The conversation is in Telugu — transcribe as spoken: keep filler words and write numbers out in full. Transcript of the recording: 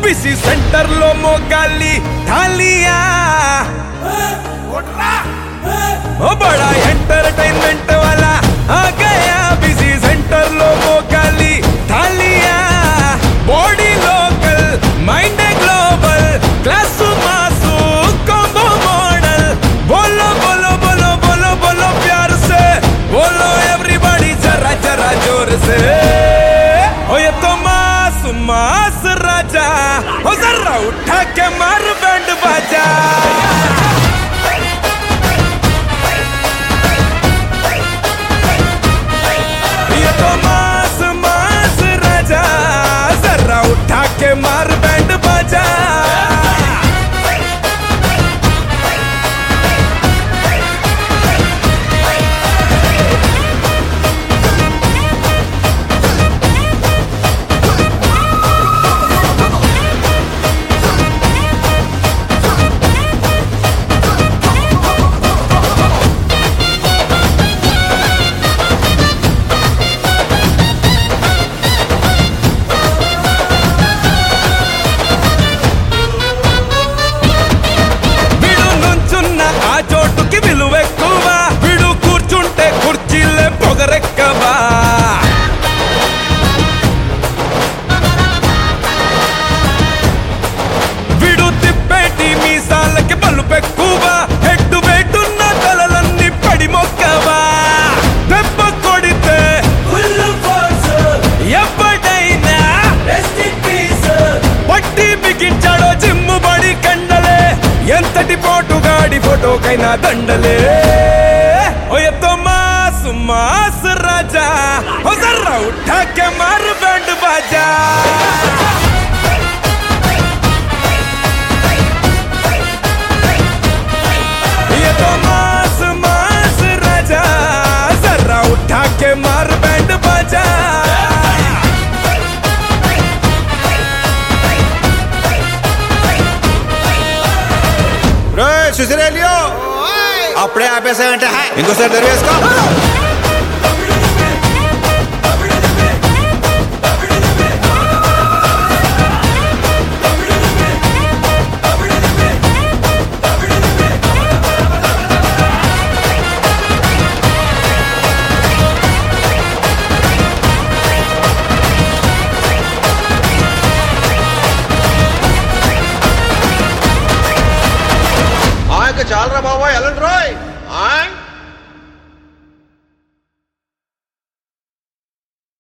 ओबीसी सेंटर लो मोगाली थालिया ओ बड़ा एंटरटेनमेंट वाला आ गया बिजी सेंटर लो मोगाली थालिया body local mind global class mass combo model बोलो बोलो बोलो बोलो बोलो प्यार से बोलो एवरीबॉडी जरा जरा जोर से ओ ये तो मास मास राजा ओ जरा उठा के मार बैंड बाजा ये तो मास मास राजा जरा उठा के मार बैंड बाजा फोटो कैना दंडले ओ ये तो मास मास राजा ओ जरा उठा के मार बैंड बाजा ये तो मास मास राजा जरा उठा के मार बैंड बाजा చూసిరేలియో అప్పుడే ఆపేసాయంటే ఇంకోసారి దరివేసుకో చాలరా బాబా ఎలాంటి రోయ్